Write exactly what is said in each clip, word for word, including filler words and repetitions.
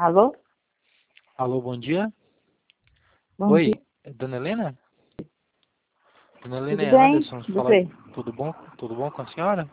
Alô? Alô, bom dia. Bom Oi, dia. é Dona Helena? Dona Helena Tudo é bem? Anderson, fala, Você? tudo bom? Tudo bom com a senhora?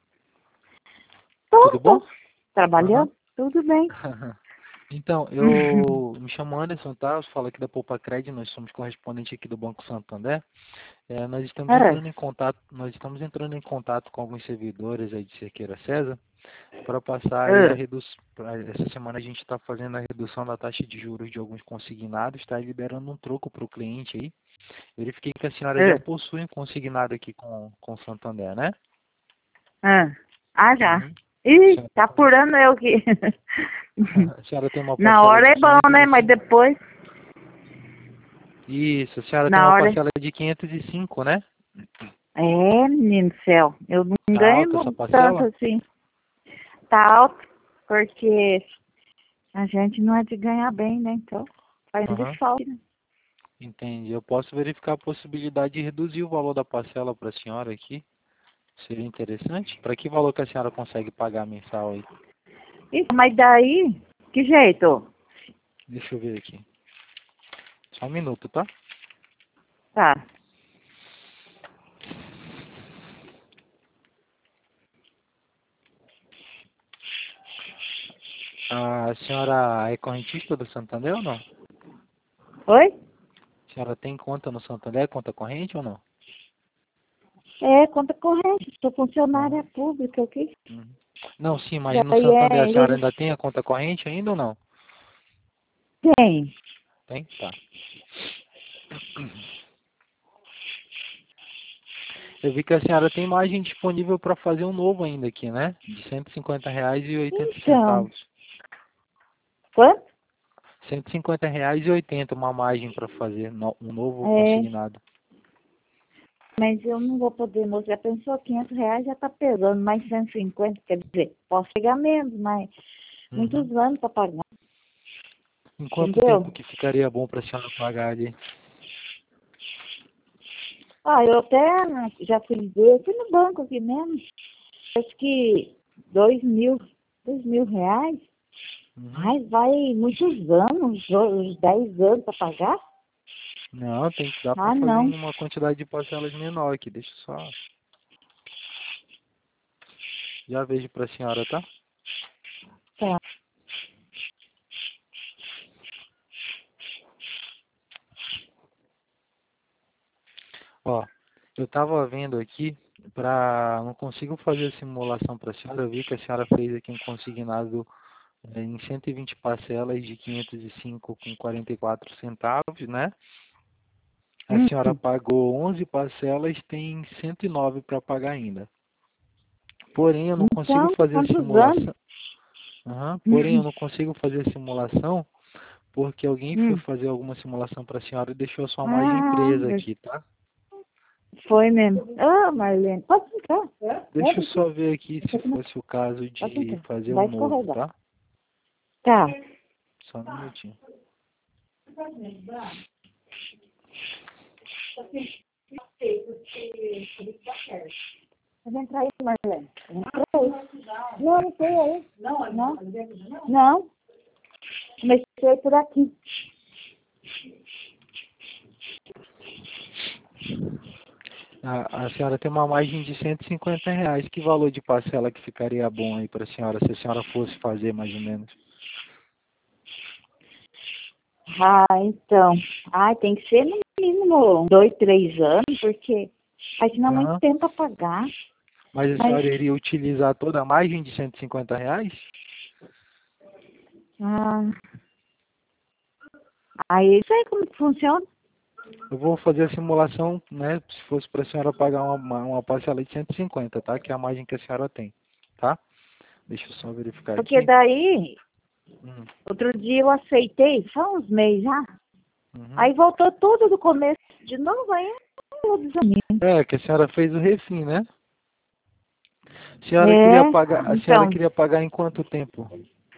Tô, Tudo bom? tô. Aham. Trabalhando? Tudo bem. Então, eu me chamo Anderson, tá? Eu falo aqui da Poupa Cred, nós somos correspondente aqui do Banco Santander. É, nós estamos Ah, entrando em contato, nós estamos entrando em contato com alguns servidores aí de Cerqueira César para passar aí a ah. redução. Essa semana a gente está fazendo a redução da taxa de juros de alguns consignados, está liberando um troco para o cliente aí. Verifiquei que a senhora já Ah, possui um consignado aqui com com o Santander, né? ah. Ah, já. Uhum. A Ih, senhora tá tem apurando eu que... a senhora tem uma Na parcela hora de é bom, quinhentos né? e Mas cinco. depois, Isso, a senhora tem na uma hora... parcela de quinhentos e cinco, né? É, menino do céu. Eu não Tá ganho alta essa mu- tanto parcela? assim. Tá alto, porque a gente não é de ganhar bem, né? Então, faz de Aham, falta. Né? entendi. Eu posso verificar a possibilidade de reduzir o valor da parcela para a senhora aqui. Seria interessante? Para que valor que a senhora consegue pagar mensal aí? Ih, mas daí, que jeito? Deixa eu ver aqui. Só um minuto, tá? Tá. A senhora é correntista do Santander ou não? Oi? A senhora tem conta no Santander, conta corrente ou não? É, conta corrente. Sou funcionária Aham. pública aqui. Uhum. Não, sim, mas no Daí Santander a é, senhora eles ainda tem a conta corrente ainda ou não? têm. Tem? Tá. Eu vi que a senhora tem margem disponível para fazer um novo ainda aqui, né? De cento e cinquenta reais e oitenta Então, centavos. quanto? cento e cinquenta reais e oitenta uma margem para fazer no- um novo É, consignado. mas eu não vou poder mostrar. Pensou, quinhentos reais já tá pesando, mais cento e cinquenta, quer dizer, posso pegar menos, mas Uhum. muitos anos para pagar, Em quanto tempo entendeu? que ficaria bom para a senhora pagar ali? Ah, eu até já fui ver, fui no banco aqui mesmo, acho que dois mil, dois mil reais, Uhum. mas vai muitos anos, uns dez anos para pagar? Não, tem que dar para Ah, fazer não. em uma quantidade de parcelas menor aqui. Deixa eu só. Já vejo para a senhora, tá? Tá. Ó, eu tava vendo aqui, pra, não consigo fazer a simulação para a senhora, eu vi que a senhora fez aqui um consignado eh, em cento e vinte parcelas de quinhentos e cinco com quarenta e quatro centavos, né? A Hum, senhora pagou onze parcelas, tem cento e nove para pagar ainda. Porém, eu não consigo então, fazer a quantos anos? simulação. Aham, porém, eu não consigo fazer a simulação porque alguém foi Hum. fazer alguma simulação para a senhora e deixou a sua margem Ah, presa aqui, tá? foi mesmo. Ah, Marlene, pode ficar. Deixa eu Pode só aqui. ver aqui se fosse o caso Pode de ficar. fazer um Vai novo, escorregar. tá? Tá. Só um minutinho. Pode entrar aí, Marlene. Entra aí. Não, não foi aí. Não, não. Não. Comecei por aqui. A, a senhora tem uma margem de cento e cinquenta reais. Que valor de parcela que ficaria bom aí para a senhora, se a senhora fosse fazer mais ou menos? Ah, então. Ah, tem que ser no mínimo dois, três anos, porque aí senão é muito Aham. tempo a pagar. Mas a Mas, senhora iria utilizar toda a margem de cento e cinquenta reais? ah, aí não sei como que funciona. Eu vou fazer a simulação, né? Se fosse para a senhora pagar uma, uma uma parcela de cento e cinquenta, tá? Que é a margem que a senhora tem, tá? Deixa eu só verificar Porque aqui. daí, Hum, outro dia eu aceitei, só uns meses já. uhum. Aí voltou tudo do começo de novo, aí eu desanimo. É, que a senhora fez o refim, né? A senhora queria É, pagar, a senhora então. queria pagar em quanto tempo?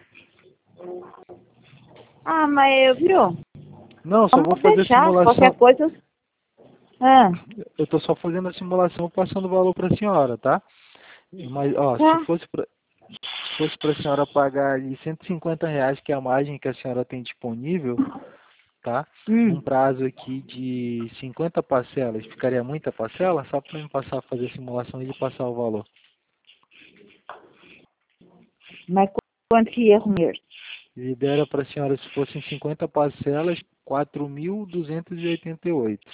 Ah, mas eu, viu? Não, só vou Vamos fazer a deixar, qualquer simulação. coisa. Ah, Eu tô só fazendo a simulação passando o valor para a senhora, tá? Mas, ó, se tá. fosse para fosse para a senhora pagar de cento e cinquenta reais, que é a margem que a senhora tem disponível, tá? Hum. Um prazo aqui de cinquenta parcelas, ficaria muita parcela? Só para me passar a fazer a simulação e passar o valor. Mas quanto que ia comer? Libera para a senhora, se fossem cinquenta parcelas, quatro mil duzentos e oitenta e oito.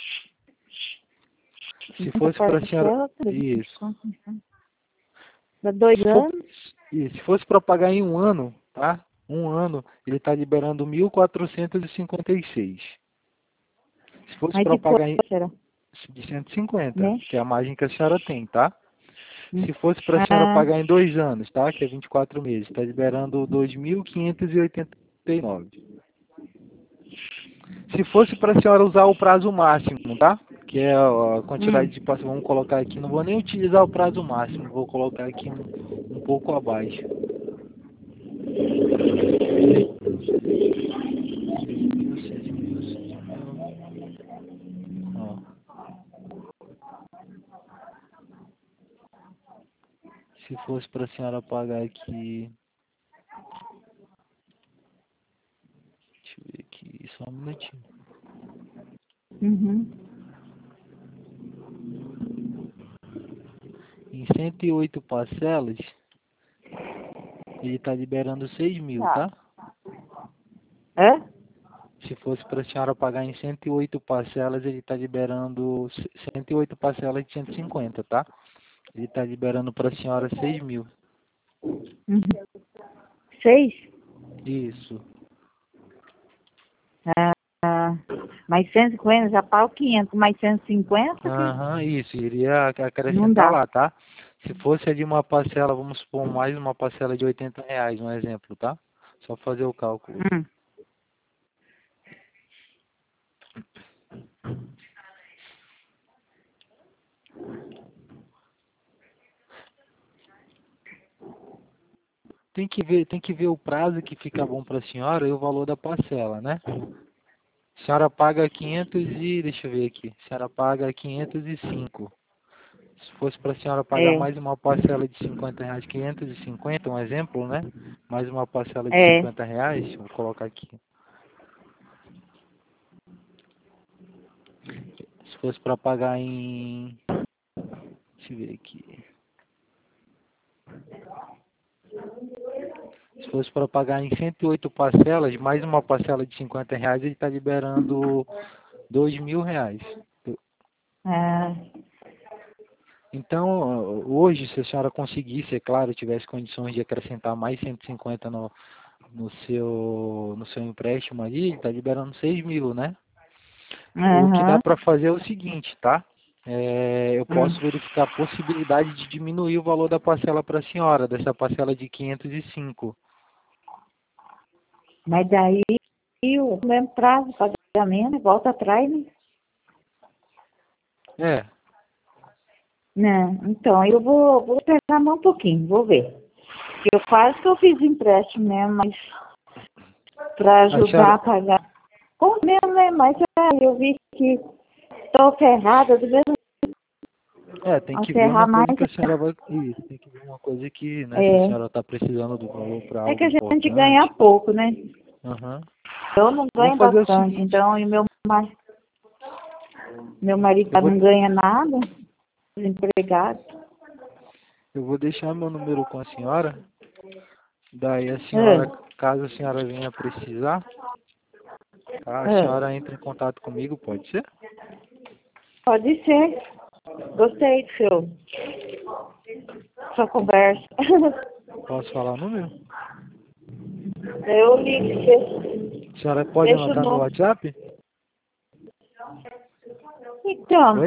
Se fosse para a senhora... Isso. Para dois Se for, anos? e se fosse para pagar em um ano, tá? Um ano, ele está liberando mil quatrocentos e cinquenta e seis. Se fosse Mas para de pagar em, quanto será? de cento e cinquenta, Né? que é a margem que a senhora tem, tá? Hum. Se fosse para a senhora Ah, pagar em dois anos, tá? Que é vinte e quatro meses, está liberando dois mil quinhentos e oitenta e nove. Se fosse para a senhora usar o prazo máximo, tá? Que é a quantidade hum. de passos, vamos colocar aqui, não vou nem utilizar o prazo máximo, vou colocar aqui um, um pouco abaixo. seis mil, seis mil, seis mil. Ó. Se fosse para a senhora pagar aqui, deixa eu ver aqui, só um minutinho. Uhum. Em cento e oito parcelas, ele está liberando seis mil, tá? Hã? Se fosse para a senhora pagar em cento e oito parcelas, ele está liberando cento e oito parcelas de cento e cinquenta, tá? Ele está liberando para a senhora seis mil. Uhum. Seis? Isso. Ah, ah, mais cento e cinquenta, já pago quinhentos, mais cento e cinquenta? Aham, isso. Iria ac- Não acrescentar dá. lá, tá? Se fosse a de uma parcela, vamos supor, mais uma parcela de oitenta reais, um exemplo, tá? Só fazer o cálculo. Hum. Tem que ver, tem que ver o prazo que fica bom para a senhora e o valor da parcela, né? A senhora paga quinhentos e... Deixa eu ver aqui. A senhora paga quinhentos e cinco. Se fosse para a senhora pagar É, mais uma parcela de cinquenta reais, quinhentos e cinquenta, um exemplo, né? Mais uma parcela de é. cinquenta reais, vou colocar aqui. Se fosse para pagar em... Deixa eu ver aqui. Se fosse para pagar em cento e oito parcelas, mais uma parcela de cinquenta reais, ele está liberando dois mil reais. Ah, Então, hoje, se a senhora conseguisse, é claro, tivesse condições de acrescentar mais cento e cinquenta no, no, seu, no seu empréstimo ali, ele está liberando seis mil, né? O que dá aham. para fazer é o seguinte, tá? É, eu Hum. posso verificar a possibilidade de diminuir o valor da parcela para a senhora, dessa parcela de quinhentos e cinco. Mas daí o mesmo prazo de pagamento, volta atrás, né? É, Não, então eu vou, vou pegar mais um pouquinho, vou ver. Eu quase que eu fiz empréstimo mesmo, mas para a ajudar senhora, a pagar. Como mesmo, né? Mas é, eu vi que estou ferrada, do mesmo é, tem a que ver ferrar uma mais. coisa que a senhora vai, isso, tem que ver uma coisa que, né, se a É, senhora está precisando do valor para é que algo a gente ganha importante. pouco, né? Aham. Eu não Vou ganho fazer o bastante, seguinte, então, e meu, ma- meu marido eu vou, não ganha nada, desempregado. eu vou deixar meu número com a senhora, daí a senhora, É, caso a senhora venha precisar, tá, a é, senhora entra em contato comigo, pode ser? pode ser. Gostei do seu, sua conversa. Posso falar o número? Eu ligo você. A senhora pode Deixa o anotar meu nome. WhatsApp? Então, Oi?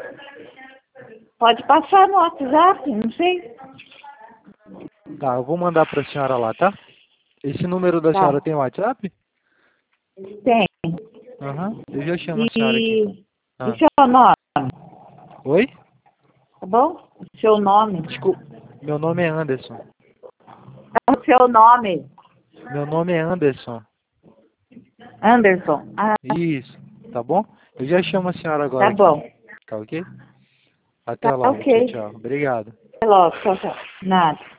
pode passar no WhatsApp, não sei. Tá, eu vou mandar para a senhora lá, tá? Esse número da senhora Tá, tem WhatsApp? tem. Aham, eu já chamo a senhora aqui então. E, e Ah, seu nome, oi? tá bom? Seu nome. Desculpa, meu nome é Anderson. O seu nome, Meu nome é Anderson. Anderson. Ah, Isso, tá bom? Eu já chamo a senhora tá agora aqui, bom. tá ok? Até Tá logo, tchau, ok. tchau. Obrigado. Até logo, tchau, tchau. Nada.